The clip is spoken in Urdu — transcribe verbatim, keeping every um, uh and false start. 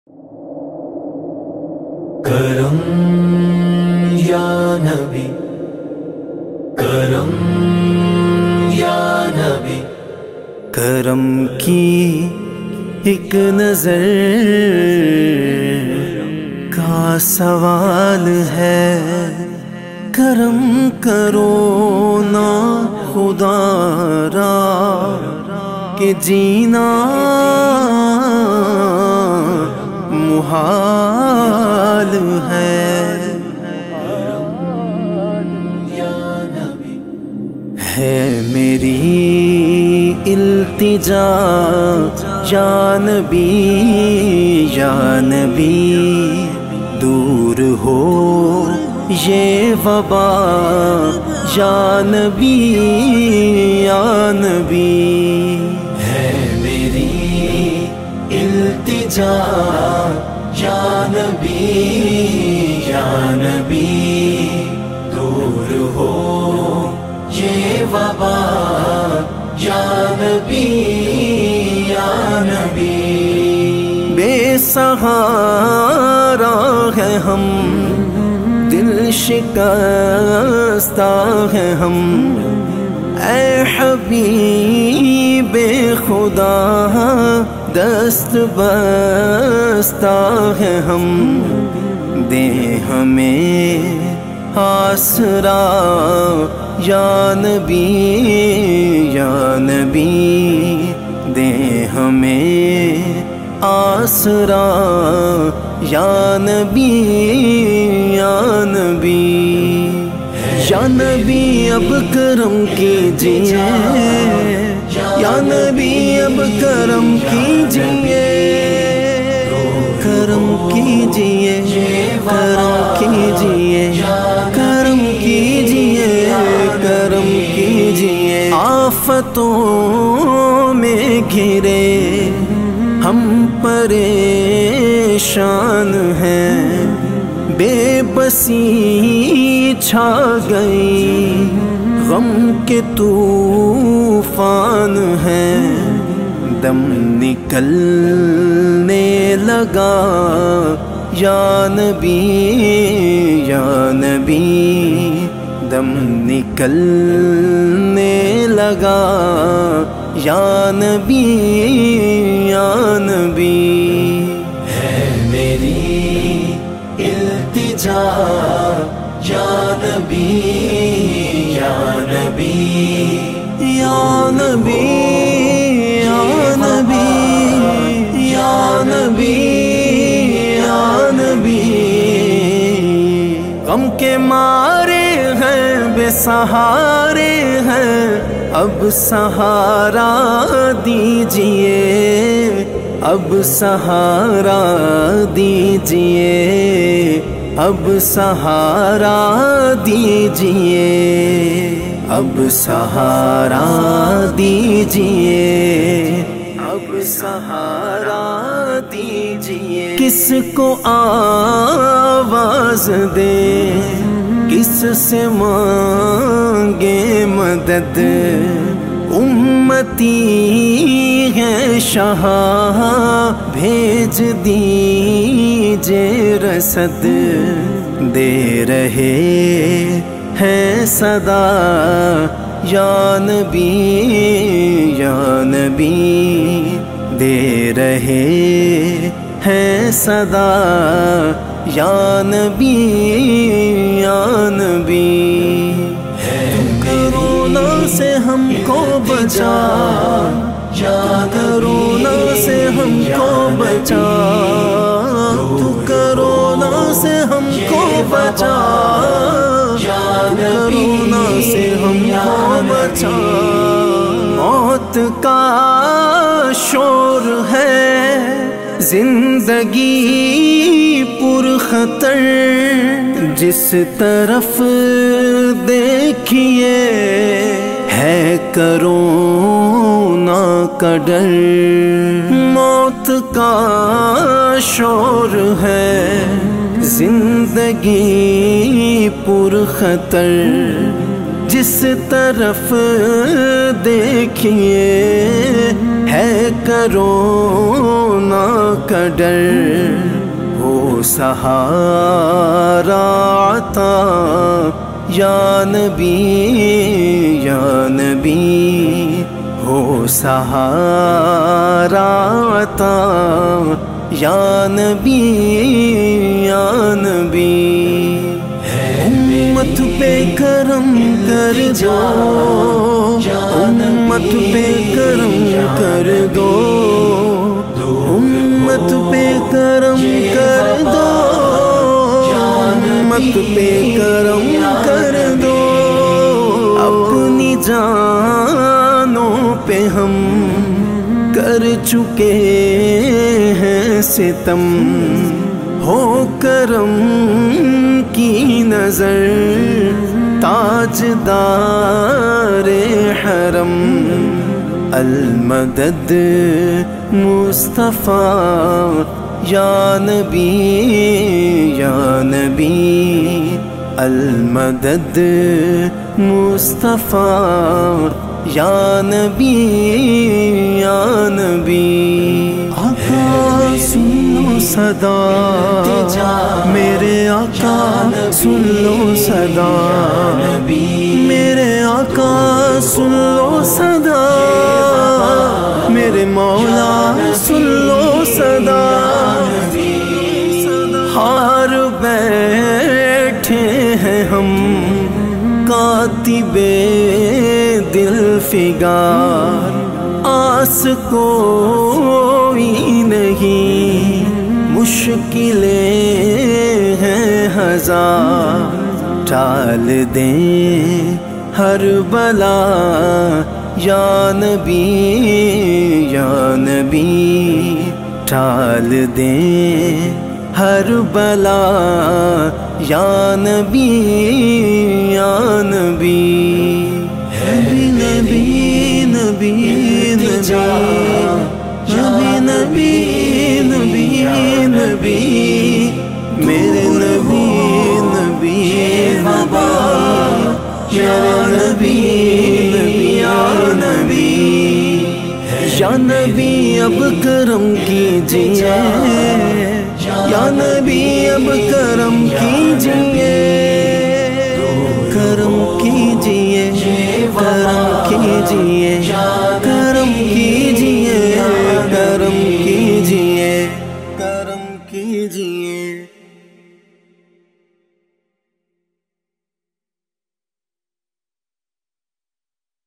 کرم یا نبی، کرم یا نبی، کرم کی ایک نظر کا سوال ہے، کرم کرو نا خدا را کہ جینا محال ہے۔ ہے میری التجا یا نبی یا نبی، دور ہو یہ وبا یا نبی یا نبی۔ ہے میری التجا یا نبی یا نبی، دور ہو یہ وبا یا نبی یا نبی۔ بے سہارا ہے ہم، دل شکستہ ہے ہم، اے حبیب خدا دست بستہ ہے ہم، دے ہمیں آسرا یا نبی یا نبی، دے ہمیں آسرا یا نبی یا نبی۔ یا نبی اب کرم کیجیے، یا نبی اب کرم کیجیے، کرم کیجیے، کرم کیجیے، کرم کیجیے، کرم کیجیے۔ آفتوں میں گھرے ہم پریشان ہیں، بے بسی چھا گئی، غم کے طوفان ہیں، دم نکلنے لگا یا نبی یا نبی، دم نکلنے لگا یا نبی یا نبی۔ ہے میری التجا یا نبی یا نبی، یا نبی یا نبی یا نبی یا نبی۔ غم کے مارے ہیں، بے سہارے ہیں، اب سہارا دیجئے، اب سہارا دیجئے، اب سہارا دیجئے، اب سہارا دیجئے، اب سہارا دیجئے۔ کس کو آواز دے، کس سے مانگے مدد، امتی ہے شاہ بھیج دیجئے رسد، دے رہے ہیں صدا یا نبی یا نبی، دے رہے ہیں صدا یا نبی یا نبی۔ کرونا سے ہم کو بچا، یا کرونا سے ہم کو بچا، تو کرونا سے ہم کو بچا، کرونا سے ہم کو بچا۔ موت کا شور ہے، زندگی پر خطر، جس طرف دیکھیے ہے کرونا کا ڈر۔ موت کا شور ہے، زندگی پر خطر، جس طرف دیکھیے ہے کرونا کا ڈر، ہو سہارا عطا یا نبی یا نبی، ہو سہارا عطا یا نبی یا نبی۔ امت پہ کرم کر دو، امت پہ کرم کر دو، امت پہ کرم کر دو، امت پہ کرم کر دو۔ اپنی جانوں پہ ہم کر چکے ہیں ستم، ہو کرم کی نظر تاجدار حرم، المدد مصطفیٰ یا نبی یا نبی، المدد مصطفیٰ یا نبی یا نبی۔ آقا سن لو صدا میرے آقا، سن لو صدا میرے آقا، سن لو صدا میرے مولا، سن لو صدا۔ ہار بیٹھے ہیں ہم کاتب دل فگار، آس کوئی نہیں مشکلیں ہیں ہزار، ٹال دیں ہر بلا یا نبی یا نبی، ٹال دیں ہر بلا یا نبی یا نبی۔ نبی نبی نبی نبی نبی نبی نبی، میرے نبی نبی نبی، میرے نبی نبی یا نبی یا نبی، اب کرم کیجیے یا نبی، اب کرم کیجیے، کرم کیجیے، کرم کیجیے۔